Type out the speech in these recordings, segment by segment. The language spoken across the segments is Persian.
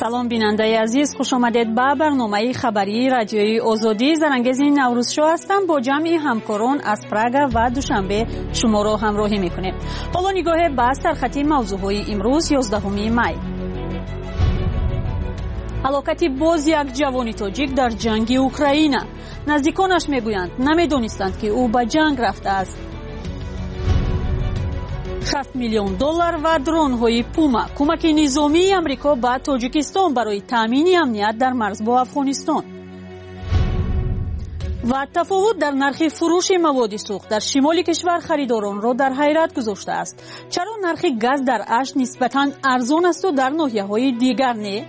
سلام بیننده عزیز، خوش آمدید به برنامه خبری رادیوی آزادی. زرنگز نوروز شو هستم. با جمعی همکاران از پراگ و دوشنبه شما را همراهی میکنیم. حالا نگاه به سرخط موضوعهای امروز 11 می. هلاکت باز یک جوان تاجیک در جنگ اوکراین. نزدیکانش میگویند نمیدانستند که او به جنگ رفته است. 7 میلیون دلار و درون های پوما کمک نظامی امریکا به تاجیکستان برای تامین امنیت در مرز با افغانستان. و تفاوت در نرخ فروش مواد سوخت در شمال کشور خریداران را در حیرت گذاشته است. چرا نرخ گاز در اش نسبتاً ارزان است و در ناحیه‌های دیگر نه؟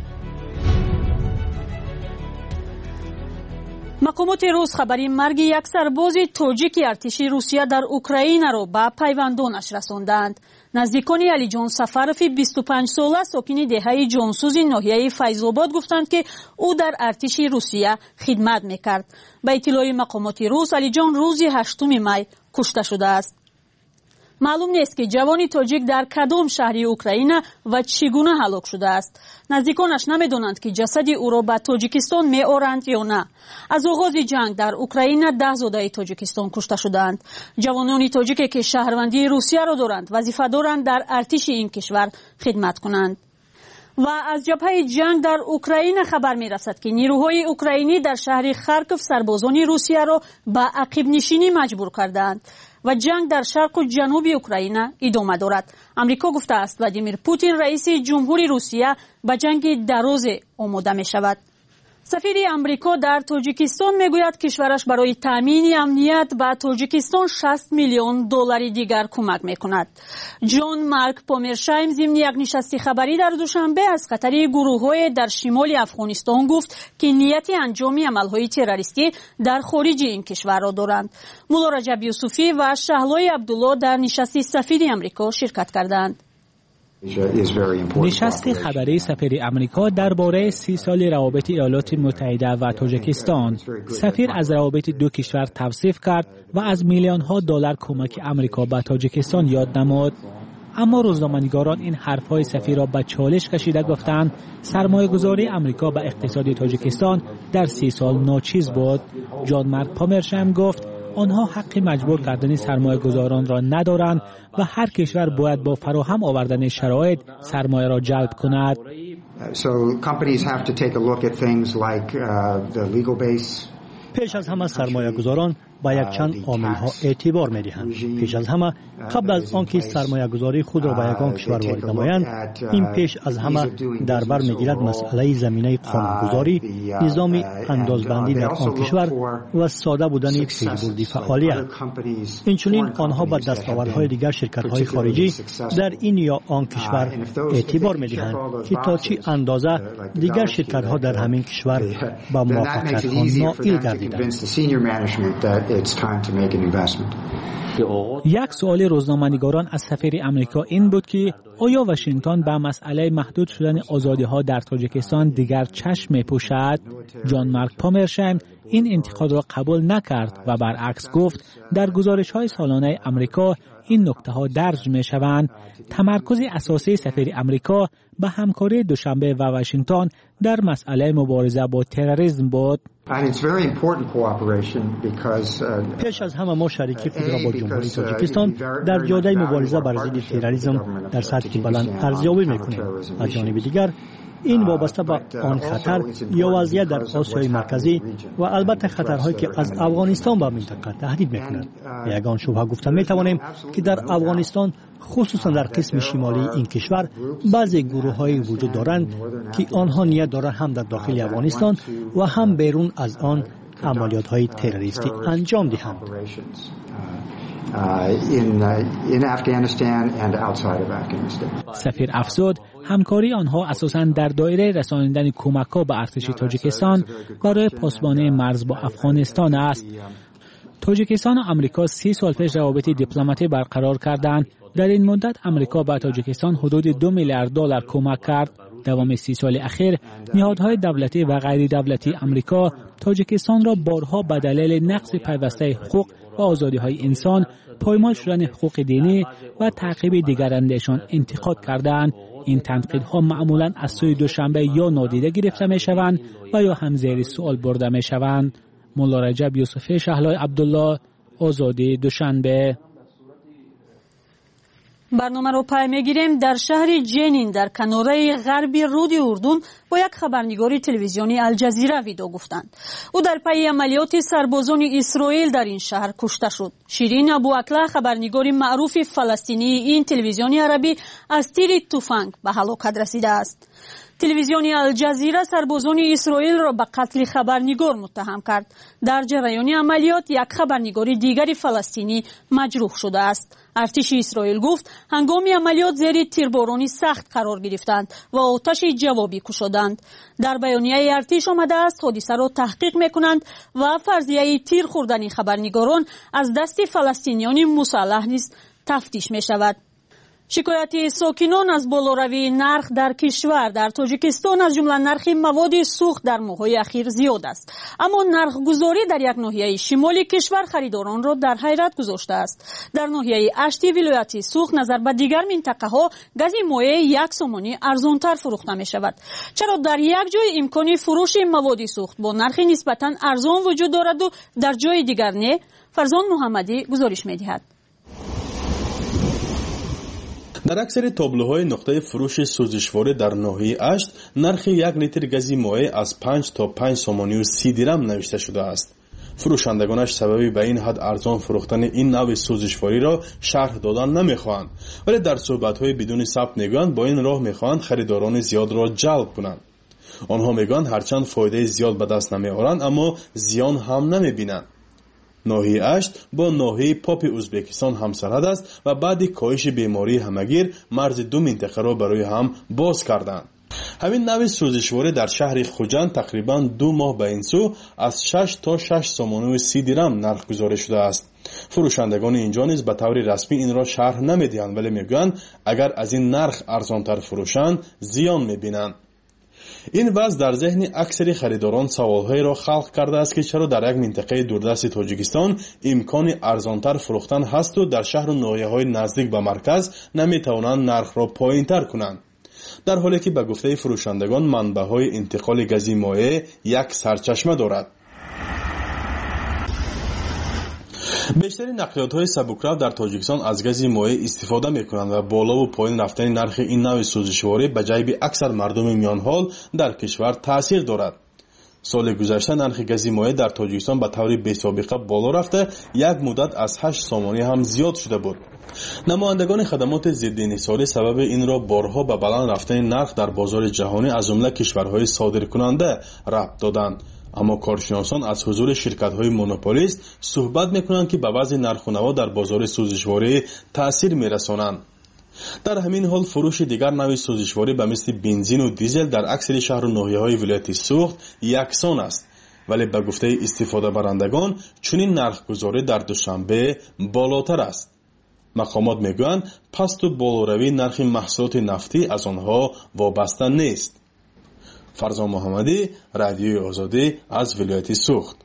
مقامات روس خبری مرگ یک سرباز تاجیک ارتش روسیه در اوکراین را به پیوندانش رساندند. نزدیکان علی جان سفروی 25 ساله ساکن دهه جانسوز ناحیه فیض‌آباد گفتند که او در ارتش روسیه خدمت میکرد. به اطلاع مقامات روس علی جان روز 8 می کشته شده است. معلوم نیست که جوان تاجیک در کدام شهری اوکراین و چگونه هلاک شده است. نزدیکانش نمیدانند که جسد او را به تاجیکستان می‌آورند یا نه. از آغاز جنگ در اوکراین 10 زاده تاجیکستان کشته شدند. جوانان تاجیک که شهروندی روسیه را دارند وظیفه دارند در ارتش این کشور خدمت کنند. و از جبهه جنگ در اوکراین خبر می رسد که نیروهای اوکراینی در شهر خارکوف سربازان روسیه را به عقب نشینی مجبور کردند و جنگ در شرق و جنوب اوکراین ادامه دارد. امریکا گفته است ولادیمیر پوتین رئیس جمهوری روسیه به جنگ دراز آماده می شود. سفیر امریکا در تاجیکستان میگوید کشورش برای تامین امنیت به تاجیکستان 60 میلیون دلار دیگر کمک میکند. جان مارک پامرشایم ضمن یک نشست خبری در دوشنبه از خطر گروه‌های در شمال افغانستان گفت که نیت انجام عمل‌های تروریستی در خارج این کشور را دارند. مولا رجب یوسفی و شهلای عبدالله در نشست سفیر امریکا شرکت کردند. نشست خبری سفیر امریکا درباره 30 سال روابط ایالات متحده و تاجیکستان. سفیر از روابط دو کشور توصیف کرد و از میلیون ها دلار کمک امریکا به تاجیکستان یاد نمود. اما روزنامه‌نگاران این حرف‌های سفیر را به چالش کشیده گفتند سرمایه‌گذاری امریکا به اقتصاد تاجیکستان در 30 سال ناچیز بود. جان مارک پامرشایم گفت آنها حق مجبور کردن سرمایه گذاران را ندارند و هر کشور باید با فراهم آوردن شرایط سرمایه را جلب کند. پیش از همه سرمایه گذاران با یک چند عامل ها اعتبار می دهند. پیش از همه قبل از آنکه سرمایه گذاری خود را به یگان کشور وارد نمایند، این پیش از همه در بر می گیرد مسئله زمینه قانونگذاری، نظام اندازبندی در آن کشور و ساده بودن پیشبردی فعالیت. اینچنین آنها با دستاوردهای دیگر شرکت های خارجی در این یا آن کشور اعتبار می دهند که تا چه اندازه دیگر شرکت ها در همین کشور با موفقیت ها نائل گردیدند. یک سوال روزنامه‌نگاران از سفیر امریکا این بود که آیا واشنگتن به مسئله محدود شدن آزادی‌ها در تاجیکستان دیگر چشم می‌پوشد؟ جان مارک پامرشایم این انتقاد را قبول نکرد و برعکس گفت در گزارش‌های سالانه امریکا این نکته‌ها درج می‌شوند. تمرکز اساسی سفیر امریکا به همکاری دوشنبه و واشنگتن در مسئله مبارزه با تروریسم بود. پیش از همه ما شریکی خود را با جمهوری تاجیکستان در جاده مبارزه بر ضد تروریسم در سطح بلند ارزیابی می‌کنیم. از جانب دیگر این وابسته به آن خطر یا وضعیت در آسیای مرکزی و البته خطرهایی که از افغانستان به منطقه تهدید می‌کند. یگان شبهه گفته می‌توانیم که در افغانستان خصوصا در قسم شمالی این کشور بعضی گروه‌های وجود دارند که آنها نیت دارند هم در داخل افغانستان و هم بیرون از آن عملیات‌های تروریستی انجام دهند. سفیر افزود همکاری آنها اساساً در دایره رسانیدن کمک‌ها به ارتش تاجیکستان برای پاسبانی مرز با افغانستان است. تاجیکستان و آمریکا 30 سال پیش روابط دیپلماتی برقرار کردند. در این مدت آمریکا به تاجیکستان حدود 2 میلیارد دلار کمک کرد. دوام 30 سال اخیر نهادهای دولتی و غیر دولتی آمریکا تاجیکستان را بارها به دلیل نقض پیوسته حقوق و آزادی‌های انسان، پایمال شدن حقوق دینی و تعقیب دیگرندشان انتقاد کردند. این تنقیدها معمولاً از سوی دوشنبه یا نادیده گرفته می‌شوند و یا هم زیر سوال برده می‌شوند. مولا رجب یوسف شهلای عبدالله، آزادی دوشنبه. برنامه رو پای میگیریم. در شهر جنین در کناره غربی رود اردن با یک خبرنگار تلویزیونی الجزیره ویدیو گفتند. او در پی عملیات سربازان اسرائیل در این شهر کشته شد. شیرین ابواکلا خبرنگار معروف فلسطینی این تلویزیون عربی از تیر تفنگ به هلاکت رسیده است. تلویزیون الجزیره سربازان اسرائیل را به قتل خبرنگار متهم کرد. در جریان عملیات یک خبرنگار دیگری فلسطینی مجروح شده است. ارتش اسرائیل گفت هنگام عملیات زیر تیربارانی سخت قرار گرفتند و آتش جوابی کشیدند. در بیانیه ارتش آمده است حادثه را تحقیق میکنند و فرضیه تیر خوردن خبرنگاران از دست فلسطینیان مسلح نیز تفتیش می شود. شکایت ساکنان از بالاروی نرخ در کشور در تاجیکستان از جمله نرخ مواد سوخت در ماه‌های اخیر زیاد است، اما نرخ گذاری در یک ناحیه شمالی کشور خریداران را در حیرت گذاشته است. در ناحیه اشتی ولایت سوخت نظر به دیگر منطقه ها گاز مایع یک سومانی ارزانتر فروخته می شود. چرا در یک جای امکان فروش مواد سوخت با نرخ نسبتاً ارزان وجود دارد و در جای دیگر نه؟ فرزان محمدی گزارش می دهد. در اکثر تابلوهای نقطه فروش سوزشواره در ناحیه اشت نرخ یک لیتر گاز مایع از 5 تا 5 سومانی و 30 درم نوشته شده است. فروشندگانش سببی به این حد ارزان فروختن این نوع سوزشواری را شرح دادن نمیخواهند، ولی در صحبت‌های بدون ثبت میگویند با این راه میخواهند خریداران زیاد را جلب کنند. آنها میگویند هرچند فایده زیاد به دست نمیآورند اما زیان هم نمیبینند. ناحیه اشت با ناحیه پاپ ازبکستان همسرحد است و بعد کاهش بیماری همگیر مرز دو منطقه را برای هم باز کردند. همین نوع سوزشواره در شهر خوجند تقریباً 2 ماه به این سو از 6 تا 6 سومانی و 30 درم نرخ گذاری شده است. فروشندگان اینجا نیز به طور رسمی این را شرح نمیدهند، ولی میگویند اگر از این نرخ ارزانتر فروشند زیان میبینند. این وضع در ذهن اکثر خریداران سوالهای را خلق کرده است که چرا در یک منطقه دوردست تاجیکستان امکان ارزانتر فروختن هست و در شهر و ناحیه‌های نزدیک به مرکز نمیتوانند نرخ را پایینتر کنند، در حالی که به گفته فروشندگان منبع‌های انتقال گاز مایع یک سرچشمه دارد. بیشتر نقلیات‌های سبکرو در تاجیکستان از گاز مایع استفاده می‌کنند و بالا و پایین رفتن نرخ این نوع سوزشواره به جیب اکثر مردم میان حال در کشور تاثیر دارد. سال گذشته نرخ گاز مایع در تاجیکستان به طور بی‌سابقه بالا رفته یک مدت از 8 سومانی هم زیاد شده بود. نمایندگان خدمات ضد انحصاری سبب این را بارها به بلند رفتن نرخ در بازار جهانی از جمله کشورهای صادرکننده ربط دادند، اما کارشناسان از حضور شرکت‌های مونوپولیست صحبت می‌کنند که به وضع نرخ و نوا در بازار سوزشواره تأثیر می‌رسانند. در همین حال فروش دیگر نوع سوزشواره به مثل بنزین و دیزل در اکثر شهر و ناحیه‌های ولایت سوخت یکسان است، ولی به گفته استفاده برندگان چنین نرخ‌گذاری در دوشنبه بالاتر است. مقامات میگویند پست و بالاروی نرخ محصولات نفتی از آنها وابسته نیست. فرزان محمدی، رادیوی آزادی از ولایت سوخت.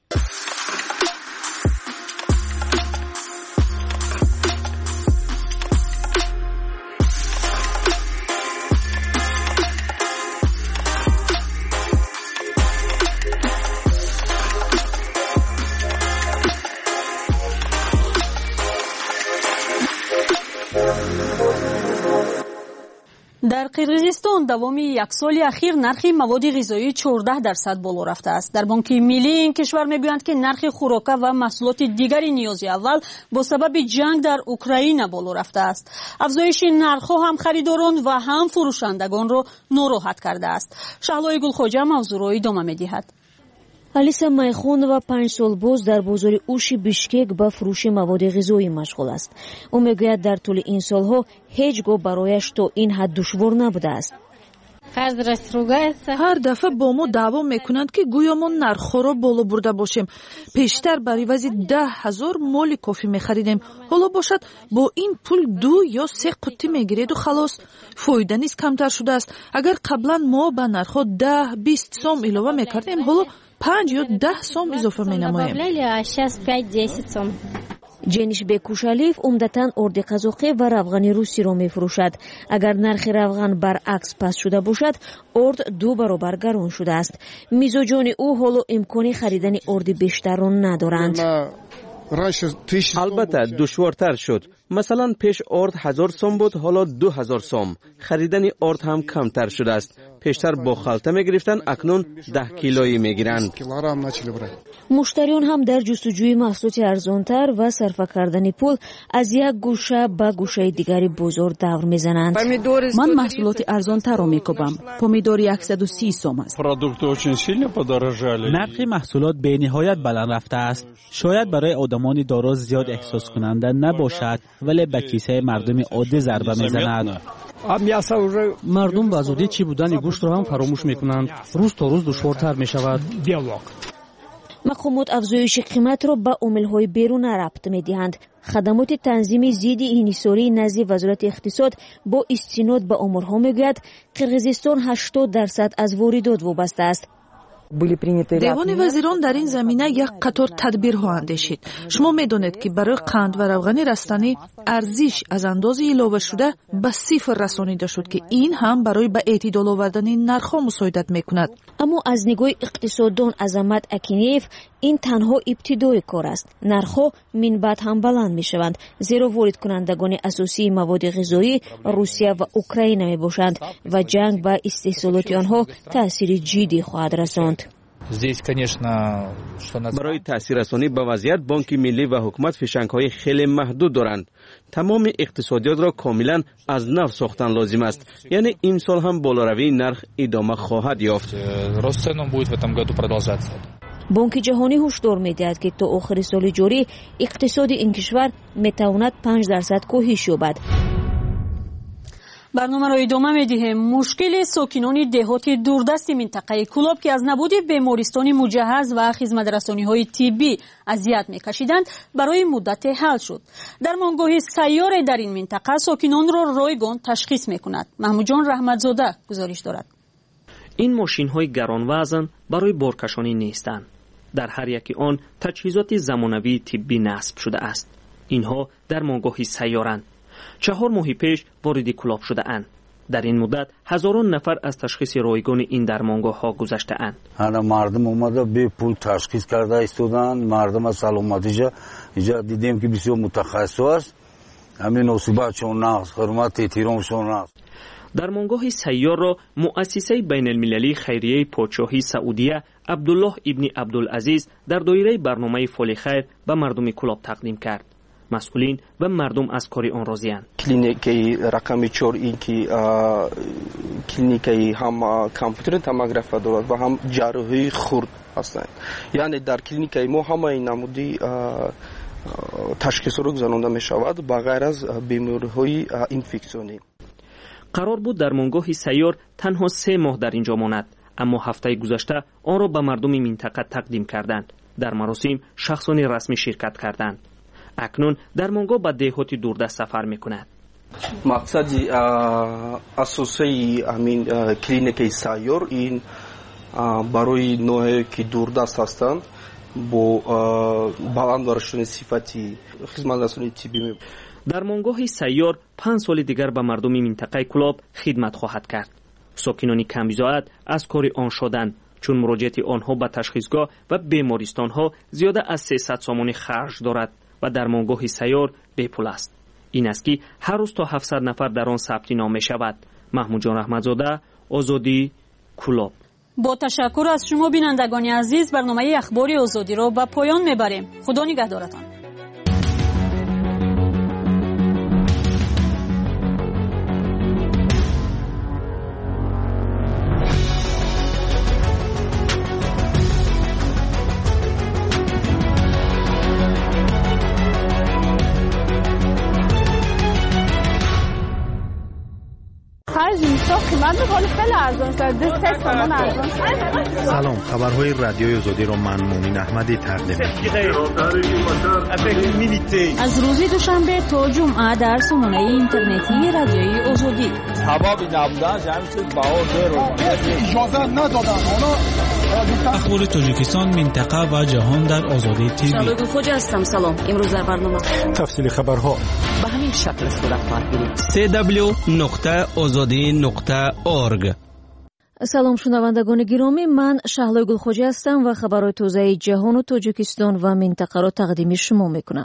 در قرقیزستان دوام یک سال اخیر نرخ مواد غذایی 14% بالا رفته است. در بانک ملی این کشور میگویند که نرخ خوراک و محصولات دیگری نیازی اول با سبب جنگ در اوکراین بالا رفته است. افزایش نرخ‌ها هم خریداران و هم فروشندگان را ناراحت کرده است. شهلای گلخواجه موضوع را ادامه می‌دهد. алиса майхонова 5 сол боз дар бозори уши бишкек ба фурӯши маводи ғизоӣ машғул аст. ӯ мегӯяд дар тӯли ин солҳо ҳеҷ гоҳ барояш то ин ҳад душвор набудааст. ҳар дафъа бо мо даъво мекунанд ки гӯё мо нархҳоро боло бурда бошем. пештар бар ивази 10,000 моли кофӣ мехаридем. ҳоло бошад бо ин пул 2 ё 3 қуттӣ мегиреду халос. фоида низ камтар шудааст. агар қаблан мо ба нархҳо 10-20 сом илова мекардем, ҳоло 5 ё 10 сом изофа менамоем. ҷенишбек кушалиев умдатан орди қазоқӣ ва равғани русиро мефурӯшад. агар нархи равған баръакс паст шуда бошад, орд 2 баробар гарон шудааст. мизоҷони ӯ ҳоло имкони харидани орди бештарро надоранд. албатта душвортар шуд. масалан пеш орд 1000 сом буд, ҳоло 2000 сом. харидани орд ҳам камтар шудааст. пештар бо халта мегирифтанд, акнун 10 килоӣ мегиранд. муштариён ҳам дар ҷустуҷӯи маҳсулоти арзонтар ва сарфа кардани пул аз як гӯша ба гӯшаи дигари бозор давр мезананд. ман маҳсулоти арзонтарро мекобам. помидори 130 сом аст. нархи маҳсулот бениҳоят баланд рафтааст. шояд барои одамони доро зиёд эҳсоскунанда набошад, вале ба кисаи мардуми оддӣ зарба мезанад. мардум ба зудӣ чӣ будани гӯштро ҳам фаромӯш мекунанд. рӯз то рӯз душвортар мешавад. мақомот афзоиши қиматро ба омилҳои беруна рабт медиҳанд. хадамоти танзими зидди инҳисории назди вазорати иқтисод бо истинод ба оморҳо мегӯяд, қирғизистон 80% аз воридот вобаста аст. девони вазирон дар ин замина як қатор тадбирҳо андешид. шумо медонед ки барои қанд ва равғани растанӣ арзиш аз андози иловашуда ба сифр расонида шуд ки ин ҳам барои ба эътидол овардани нархҳо мусоидат мекунад. аммо аз нигоҳи иқтисоддон Азамат Акинеев ин танҳо ибтидои кор аст. нархҳо минбаъд ҳам баланд мешаванд, зеро воридкунандагони асосии маводи ғизоӣ Русия ва Украина мебошанд ва ҷанг ба истеҳсолоти онҳо таъсири ҷиддӣ хоҳад расонд. барои таъсиррасонӣ ба вазъият Бонки Миллӣ ва ҳукумат фишангҳои хеле маҳдуд доранд. тамоми иқтисодиётро комилан аз нав сохтан лозим аст. яъне имсол ҳам болоравии нарх идома хоҳад ёфт. бонки ҷаҳонӣ ҳушдор медиҳад ки то охири соли ҷорӣ иқтисоди ин кишвар метавонад 5% коҳиш ёбад. барномаро идома медиҳем. мушкили сокинони деҳоти дурдасти минтақаи Кӯлоб ки аз набуди бемористони муҷаҳҳаз ва хизматрасониҳои тиббӣ азият мекашиданд, барои муддате ҳал шуд. дармонгоҳи сайёре дар ин минтақа сокинонро ройгон ташхис мекунад. маҳмуҷон раҳматзода гузориш дорад. ин мошинҳои гаронвазн барои боркашонӣ нестанд. дар ҳар яки он таҷҳизоти замонавии тиббӣ насб шудааст. инҳо дармонгоҳи сайёранд. 4 моҳи пеш вориди Кӯлоб шудаанд. дар ин муддат ҳазорон нафар аз ташхиси ройгони ин дармонгоҳҳо гузаштаанд. ҳана мардум омада бепул ташхис карда истоданд. мардум аз саломатиша иҷа дидем ки бисёр мутахассис аст. ҳамин осибатшон нағз, ҳурмат эҳтиромшон нағз. дармонгоҳи сайёрро муассисаи байналмилалии хайрияи подшоҳии Саудия Абдуллоҳ ибни Абдулазиз дар доираи барномаи Фоли хайр ба мардуми Кӯлоб тақдим кард. масъулин ва мардум аз кори он розиянд. клиникаи рақами 4 ин ки клиникаи ҳам компютери томография дорад ва ҳам ҷарроҳии хурд ҳастанд. яъне дар клиникаи мо ҳамаи намуди ташхисро гузаронда мешавад ба ғайр аз бемориҳои инфексионӣ. қарор буд дармонгоҳи сайёр танҳо 3 моҳ дар инҷо монад, аммо ҳафтаи гузашта онро ба мардуми минтақа тақдим карданд. дар маросим шахсони расмӣ ширкат карданд. акнун дармонгоҳ ба деҳоти дурдаст сафар мекунад. мақсади асосии амин клиникаи сайёр ин барои ноҳияе ки дурдаст ҳастанд бо баланд баршудани сифати хизматрасонии тиббӣ. дармонгоҳи сайёр 5 соли дигар ба мардуми минтақаи Кӯлоб хидмат хоҳад кард. сокинони камбизоат аз кори он шоданд, чун муроҷиати онҳо ба ташхисгоҳ ва бемористонҳо зиёда аз 300 сомонӣ харҷ дорад ва дармонгоҳи сайёр бепул аст. ин аст ки ҳар рӯз то 700 нафар дар он сабти ном мешавад. маҳмуҷон раҳматзода, озодӣ, Кӯлоб. бо ташаккур аз шумо бинандагони азиз, барномаи ахбори озодиро ба поён мебарем. худо нигаҳдоратон. سلام، خبرهای رادیوی آزادی را من مومن احمدی تقدیم می‌کنم. از روز دوشنبه تا جمعه در سامانه اینترنتی رادیوی آزادی. اخبار تاجیکستان، منطقه و جهان در آزادی تیوی. شهلوی خوجا هستم. سلام. امروز در برنامه تفصیل خبرها به همین شکل صورت خواهد گرفت. www.azadi.org. سلام شنوندگان گرامی، من شهلوی گلخوجی هستم و خبرهای تازه جهان و تاجیکستان و منطقه را تقدیم شما میکنم.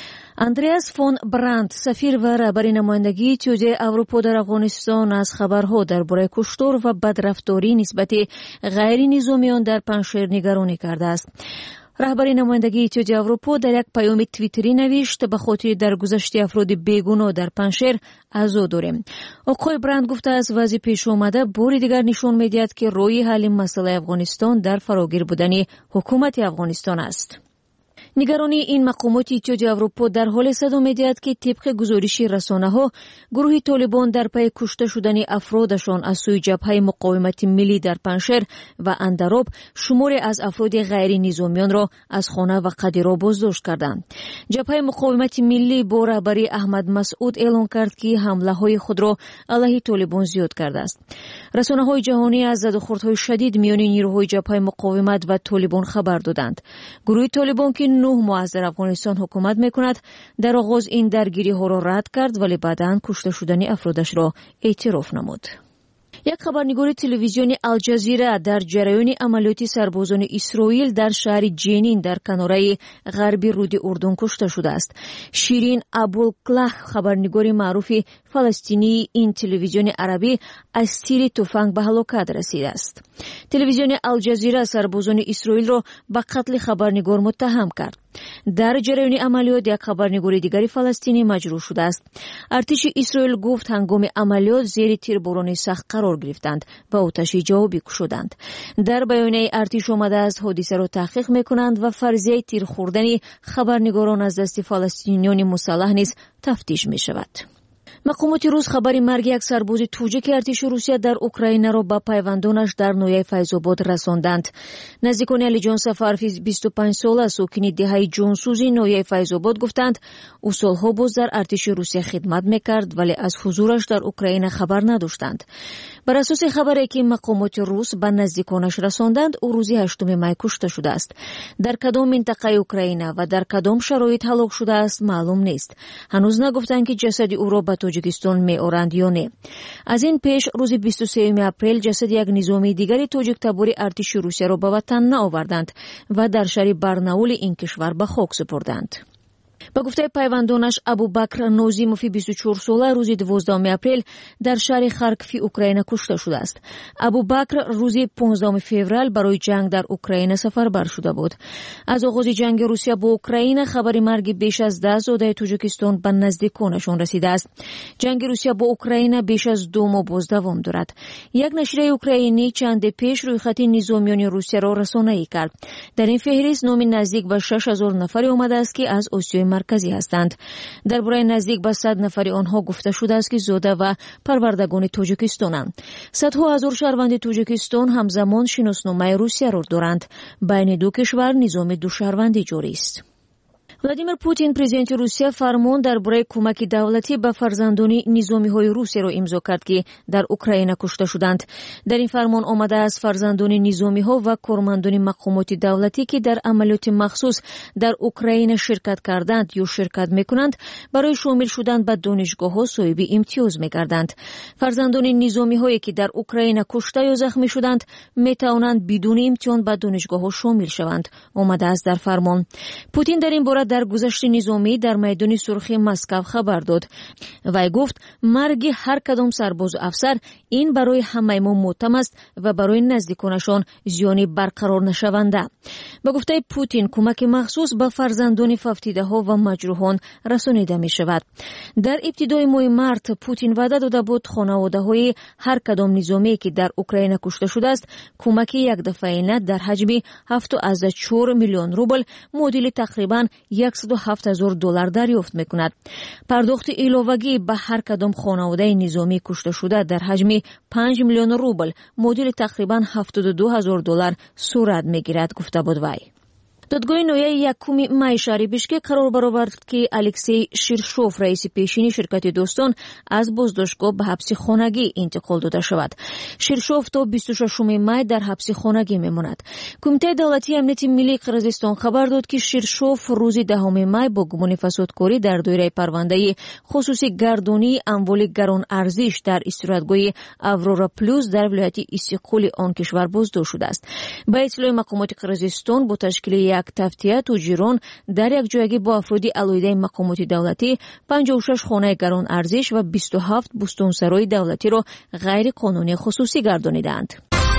اندریاس فون برانت، سفیر و رهبر نمایندگی اتحادیه اروپا در افغانستان، از خبرها درباره کشتار و بدرفتاری نسبت غیر نظامیان در پنجشیر نگرانی کرده است. رهبر نمایندگی اتحادیه اروپا در یک پیام توییتری نوشت به خاطر درگذشت افراد بیگناه در پنجشیر عزا داریم. آقای برند گفته است وضع پیش آمده بار دیگر نشان می‌دهد که راه حل مسئله افغانستان در فراگیر بودن حکومت افغانستان است. نگرانی این مقامات اتحادیه اروپا در حال صدا می‌دهد که طبق گزارش رسانه‌ها گروه طالبان در پی کشته شدن افرادشان از سوی جبهه مقاومت ملی در پنجشیر و اندراب شماری از افراد غیر نظامیان را از خانه و قدیرا بازداشت کردند. جبهه مقاومت ملی با رهبری احمد مسعود اعلام کرد که حمله‌های خود را علیه طالبان زیاد کرده است. رسانه‌های جهانی از زدوخوردهای شدید میان نیروهای جبهه مقاومت و طالبان خبر دادند. گروه طالبان که 9 ماه از در افغانستان حکومت میکند در آغاز این درگیری ها را رد کرد ولی بعداً کشته شدن افرادش را اعتراف نمود. یک خبرنگار تلویزیونی الجزیره در جریان عملیات سربازان اسرائیل در شهر جنین در کناره غربی رود اردن کشته شده است. شیرین ابوالکلح، خبرنگار معروف فلسطینی این تلویزیون عربی، از تیر تفنگ به هلاکت رسیده است. تلویزیون الجزیره سربازان اسرائیل را به قتل خبرنگار متهم کرد. در جریان عملیات یک خبرنگار دیگری فلسطینی مجروح شده است. ارتش اسرائیل گفت هنگام عملیات زیر تیرباران سخت قرار گرفتند و آتش جوابی کشیدند. در بیانیه ارتش آمده است حادثه را تحقیق میکنند و فرضیه تیر خوردن خبرنگاران از دست فلسطینیان مسلح نیز تفتیش می شود. مقامات روس خبر مرگ یک سرباز توجیک ارتش روسیه در اوکراین را به پیوندانش در ناحیه فیض‌آباد رساندند. نزدیکان علی جان سفروی 25 ساله ساکن دهه جانسوزی ناحیه فیض‌آباد گفتند او سالها باز در ارتش روسیه خدمت میکرد ولی از حضورش در اوکراین خبر نداشتند. بر اساس خبری که مقامات روس به نزدیکانش رساندند او روز 8 می کشته شده است. در کدام منطقه اوکراین و در کدام شرایط هلاک شده است معلوم نیست. هنوز نگفتند که جسد او را به تاجیکستان می‌آورند یا نه. از این پیش روز 23 اپریل جسد یک نظامی دیگری تاجیک تبار ارتش روسیه را به وطن نآوردند و در شهر برناول این کشور به خاک سپردند. با گفته پیوندانش ابوبکر نازیموفی 24 ساله روز 12 اپریل در شهر خارکیف اوکراین کشته شده است. ابوبکر روز 15 فوریه برای جنگ در اوکراین سفربر شده بود. از آغاز جنگ روسیه با اوکراین خبر مرگ بیش از 10 زاده تاجیکستان به نزدیکانشان رسیده است. جنگ روسیه با اوکراین بیش از 2 ماه باز دوام دارد. یک نشریه اوکراینی چند پیش رویخط نظامیان روسیه را رسانه‌ای کرد. در این فهرست نام نزدیک به 6000 نفر آمده است که از آسیای مرکزی هستند. درباره نزدیک به 100 نفر آنها گفته شده است که زاده و پروردگان تاجیکستانند. صدها هزار شهروند تاجیکستان همزمان شناسنامه روسیه را دارند. بین دو کشور نظام دو شهروندی جاری است. ولادیمیر پوتین پرزیدنت روسیه فرمان درباره کمک دولتی به فرزندان نظامی‌های روسیه را امضا کرد که در اوکراین کشته شدند. در این فرمان آمده است فرزندان نظامی‌ها و کارمندان مقامات دولتی که در عملیات مخصوص در اوکراین شرکت کردند یا شرکت می‌کنند برای شامل شدن به دانشگاه‌ها صاحب امتیاز می‌گردند. فرزندان نظامی‌هایی که در اوکراین کشته یا زخمی شدند می‌توانند بدون امتحان به دانشگاه‌ها شامل شوند. آمده است در فرمان. پوتین در این باره در گذشت نظامی در میدان سرخی مسکو خبر داد. وی گفت مرگ هر کدام سرباز و افسر این برای همه ما ماتم است و برای نزدیکانشان زیانی برقرار نشونده. به گفته پوتین کمک مخصوص به فرزندان فوتیده ها و مجروحان رسانیده می شود. در ابتدای ماه مارس پوتین وعده داده بود خانواده های هر کدام نظامی که در اوکراین کشته شده است کمک یک دفعه‌ای در حجم 7.4 میلیون روبل معادل تقریباً $107,000 دریافت میکند. پرداخت علاوگی به هر کدام خانواده نظامی کشته شده در حجم 5 میلیون روبل معادل تقریبا $72,000 صورت میگیرد گفته بود وی. دادگاه نویه 1 می شهر بیشکک قرار برآورد که الکسی شیرشوف رئیس پیشین شرکت دوستان از بازداشتگاه به حبس خانگی انتقال داده شود. شیرشوف تا 26 می در حبس خانگی میماند. کمیته دولتی امنیت ملی قرقیزستان خبر داد که شیرشوف روز 10 می با گمان فسادکاری در دایره پرونده خصوصی گردانی اموال گران ارزش در استراحتگاه اورورا پلوس در ولایت استقلال آن کشور بازداشت شده است. با اطلاع مقامات قرقیزستان با تشکیل یک تفتیه تو جیرون در یک جایگی با افرادی علایده مقامات دولتی 56 خانه گران ارزش و 27 بستانسرای دولتی را غیر قانونی خصوصی گردانیدند.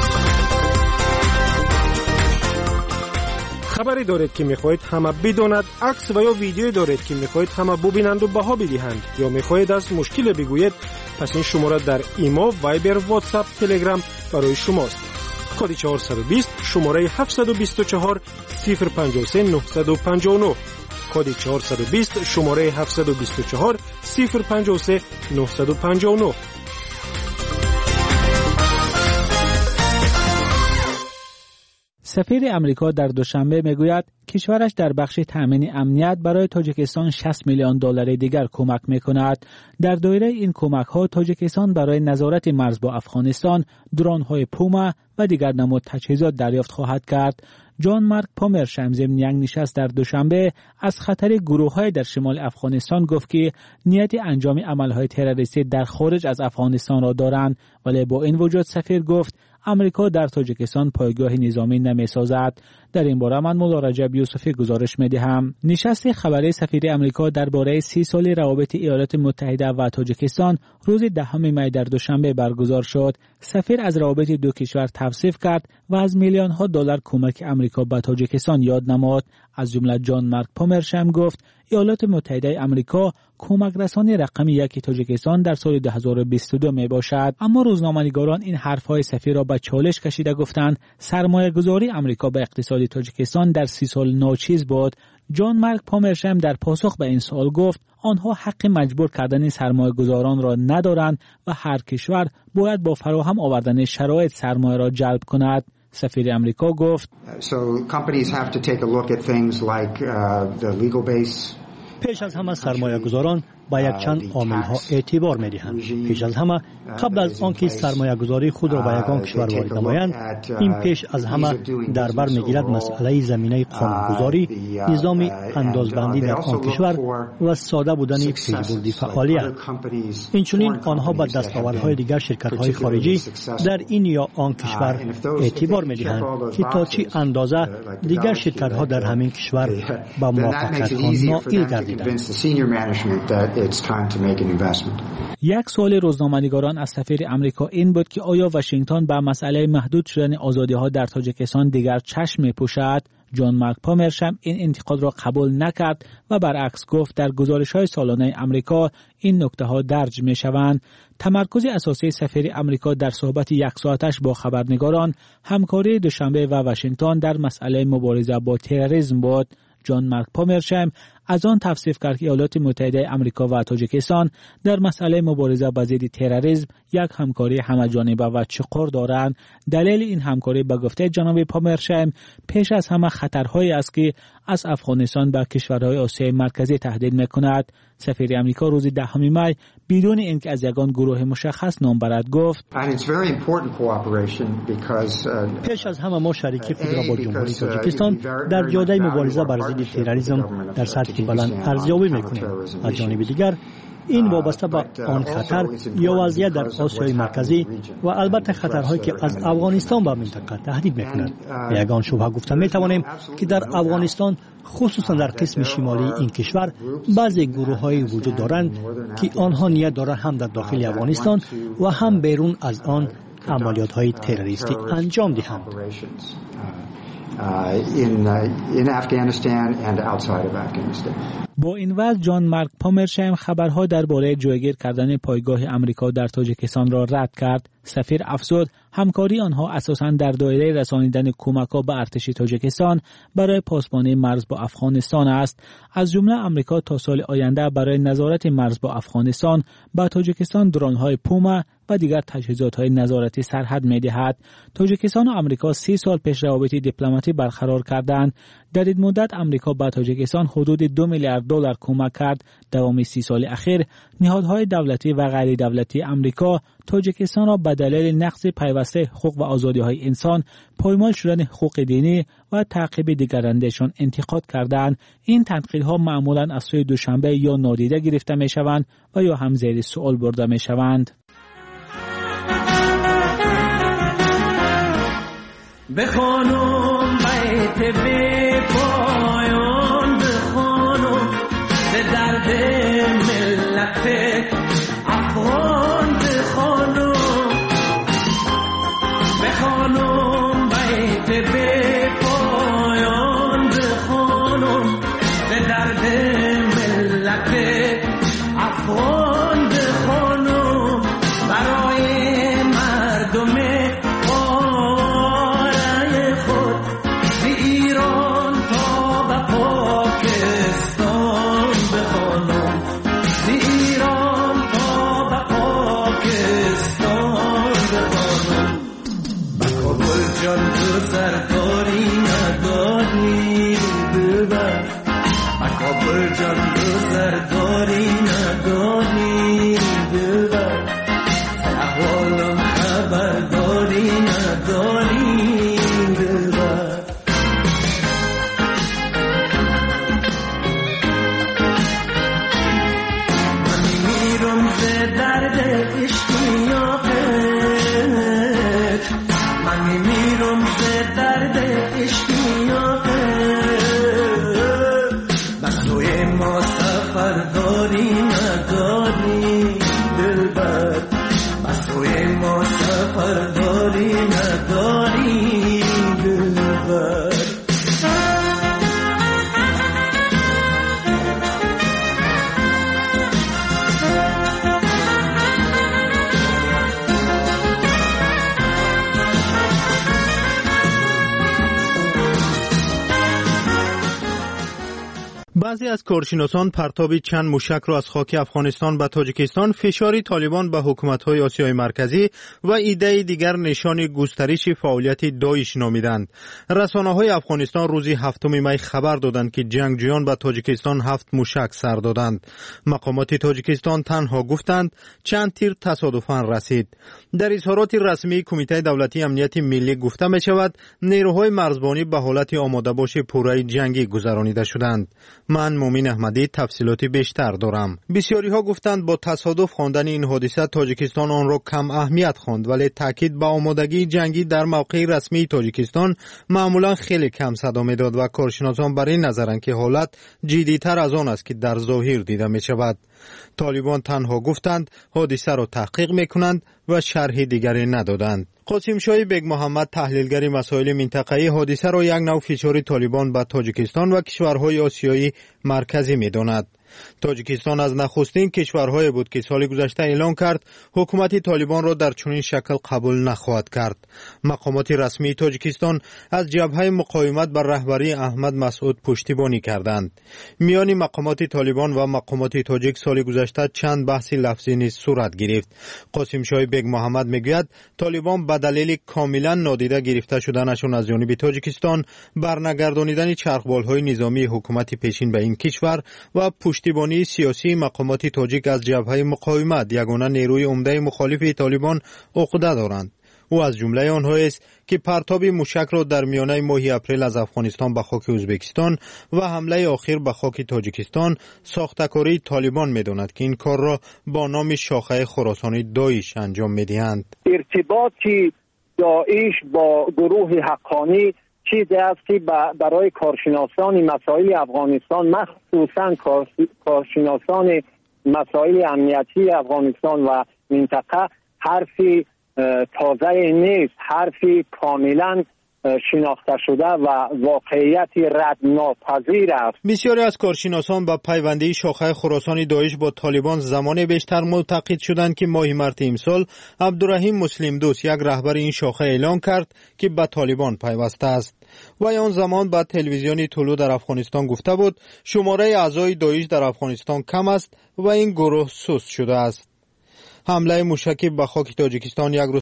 خبری دارید که میخواهید همه بداند، عکس و یا ویدیویی دارید که میخواهید همه ببینند و بها بدهند یا میخواهید از مشکل بگویید، پس این شماره در ایما، وایبر، واتساپ، تلگرام برای شماست. کد 420 شماره 724 053 959 کد 420 شماره 724 053 959. سفیر امریکا در دوشنبه میگوید کشورش در بخش تامین امنیت برای تاجیکستان $60 میلیون دیگر کمک میکند. در دایره این کمک ها تاجیکستان برای نظارت مرز با افغانستان درون های پوما و دیگر نماد تجهیزات دریافت خواهد کرد. جان مارک پامرشم ضمن یک نشست در دوشنبه از خطر گروه‌های در شمال افغانستان گفت که نیت انجام عمل‌های تروریستی در خارج از افغانستان را دارند، ولی با این وجود سفیر گفت امریکا در تاجیکستان پایگاه نظامی نمی‌سازد. در این باره من مولا رجب یوسفی گزارش می‌دهم. نشست خبری سفیر امریکا درباره 30 سال روابط ایالات متحده و تاجیکستان روز 10 می در دوشنبه برگزار شد. سفیر از روابط دو کشور توصیف کرد و از میلیون‌ها دلار کمک امریکا به تاجیکستان یاد نمود. از جمله جان مارک پامرشم گفت ایالات متحده امریکا کمک رسانی رقم 1 تاجیکستان در سال 2022 می باشد. اما روزنامه‌نگاران این حرف‌های سفیر را به چالش کشیده گفتند سرمایه‌گذاری امریکا به اقتصاد تاجیکستان در 30 سال ناچیز بود. جان مارک پامرشم در پاسخ به این سوال گفت آنها حق مجبور کردن سرمایه‌گذاران را ندارند و هر کشور باید با فراهم آوردن شرایط سرمایه را جلب کند. سفیر امریکا گفت پیش از همه سرمایه‌گذاران با یک چند عامل ها اعتبار می‌دهند. پیش از همه قبل از آنکه سرمایه‌گذاری خود را به یگان کشور وارد نمایند، این پیش از همه در بر می‌گیرد مسئله زمینه قانونگذاری، نظام اندازبندی در آن کشور و ساده بودن پیشبردی فعالیت. اینچنین آنها به دستاوردهای دیگر شرکت‌های خارجی در این یا آن کشور اعتبار می‌دهند که تا چه اندازه دیگر شرکت‌ها در همین کشور با موفقیت‌ها نائل گردیدند. یک سوال روزنامه‌نگاران از سفیر امریکا این بود که آیا واشنگتن به مسئله محدود شدن آزادی‌ها در تاجیکستان دیگر چشم می‌پوشد؟ جان مارک پامرشم این انتقاد را قبول نکرد و برعکس گفت در گزارش‌های سالانه امریکا این نکته‌ها درج می‌شوند. تمرکز اساسی سفیر امریکا در صحبت یک ساعتش با خبرنگاران همکاری دوشنبه و واشنگتن در مسئله مبارزه با تروریسم بود. جان مارک پامرشم از آن توصیف کرد که ایالات متحده امریکا و تاجیکستان در مسئله مبارزه با ضد تروریسم یک همکاری همه‌جانبه و چقور دارند. دلیل این همکاری به گفته جناب پامرشم پیش از همه خطرهایی است که از افغانستان به کشورهای آسیای مرکزی تهدید می‌کند. سفیر امریکا روز 10 می بدون اینکه از یگان گروه مشخص نام برد گفت پیش از همه ما شریکی خود را با جمهوری تاجیکستان در جاده مبارزه بر ضد تروریسم در سطح بلند ارزیابی می‌کنیم. از جانب دیگر این وابسته به آن خطر یا وضعیت در آسیای مرکزی و البته خطرهایی که از افغانستان به منطقه تهدید می‌کند. به یگان شبهه گفته می‌توانیم که در افغانستان خصوصا در قسم شمالی این کشور بعضی گروه‌های وجود دارند که آنها نیت دارند هم در داخل افغانستان و هم بیرون از آن عملیات‌های تروریستی انجام دهند. in Afghanistan and outside of Afghanistan. با این وضع جان مارک پامرشایم خبرها درباره جایگیر کردن پایگاه آمریکا در تاجیکستان را رد کرد. سفیر افزود همکاری آنها اساساً در دایره رسانیدن کمک‌ها به ارتش تاجیکستان برای پاسبانی مرز با افغانستان است. از جمله آمریکا تا سال آینده برای نظارت مرز با افغانستان به تاجیکستان درون‌های پوما و دیگر تجهیزات‌های نظارتی سرحد می‌دهد. تاجیکستان و آمریکا 30 سال پیش روابط دیپلماتی برقرار کردند. در این مدت آمریکا به تاجیکستان حدود 2 میلیارد دلار کمک کرد. دوام 30 سال اخیر نهادهای دولتی و غیر دولتی آمریکا تاجیکستان را به دلیل نقض پیوسته حقوق و آزادی‌های انسان، پایمال شدن حقوق دینی و تعقیب دیگرنده‌شان انتقاد کردند. این تنقیدها معمولاً از سوی دوشنبه یا نادیده گرفته می‌شوند و یا هم زیر سوال برده می‌شوند. بخوانم بیت بی پایان، بخوانم به درد ملت افغان، بخوانم بیت بی پایان، بخوانم به درد ملت افغان، بخوانم برای مردم بعضی از کارشناسان پرتاب چند موشک را از خاک افغانستان به تاجیکستان فشاری طالبان به حکومت‌های آسیای مرکزی و ایده دیگر نشان گسترش فعالیت داعش نامیدند. رسانه‌های افغانستان روز 7 می خبر دادند که جنگجویان به تاجیکستان 7 موشک سر دادند. مقامات تاجیکستان تنها گفتند چند تیر تصادفاً رسید. در اظهارات رسمی کمیته دولتی امنیت ملی گفته می شود نیروهای مرزبانی به حالت آماده باش پوره جنگی گذرانیده شدند. من مومین احمدی تفصیلات بیشتر دارم. بسیاری ها گفتند با تصادف خواندن این حادثه تاجیکستان آن را کم اهمیت خواند، ولی تاکید به آمادگی جنگی در موقع رسمی تاجیکستان معمولا خیلی کم صدا میداد و کارشناسان بر این نظرند که حالت جدی‌تر از آن است که در ظاهر دیده می شود. طالبان تنها گفتند حادثه را تحقیق میکنند و شرح دیگری ندادند. قاسم شاه بیگ محمد تحلیلگر مسائل منطقه‌ای حادثه را یک نوع فشار طالبان به تاجیکستان و کشورهای آسیایی مرکزی می‌داند. تاجیکستان از نخستین کشورهای بود که سال گذشته اعلام کرد حکومت طالبان را در چنین شکل قبول نخواهد کرد. مقامات رسمی تاجیکستان از جبهه مقاومت بر رهبری احمد مسعود پشتیبانی کردند. میان مقامات طالبان و مقامات تاجیک سال گذشته چند بحث لفظی نیز صورت گرفت. قاسم شاه بیگ محمد میگوید طالبان به دلیل کاملا نادیده گرفته شدنشان از جانب تاجیکستان، برنگردانیدن چرخبال‌های نظامی حکومت پیشین به این کشور و پشتیبانی سیاسی مقامات تاجیک از جبهه مقاومت یگانه نیروی عمده مخالف طالبان عقده دارند. او از جمله آنها است که پرتاب موشک را در میانه ماه اپریل از افغانستان به خاک ازبکستان و حمله آخر به خاک تاجیکستان ساختکاری طالبان می‌داند که این کار را با نام شاخه خراسانی داعش انجام می‌دهند. ارتباط داعش با گروه حقانی چیزی است که برای کارشناسان مسائل افغانستان، مخصوصاً کارشناسان مسائل امنیتی افغانستان و منطقه، حرفی تازه نیست، حرفی کاملا شناخته شده و واقعیتی ردناپذیر است. بسیاری از کارشناسان با پیوندی شاخه خراسان داعش با طالبان زمان بیشتر معتقد شدند که ماه مارس امسال عبدالرحیم مسلم دوست یک رهبر این شاخه اعلان کرد که به طالبان پیوسته است. و آن زمان با تلویزیون طلوع در افغانستان گفته بود شماره اعضای داعش در افغانستان کم است و این گروه سست شده است. حمله موشکی به خاک تاجیکستان یک روز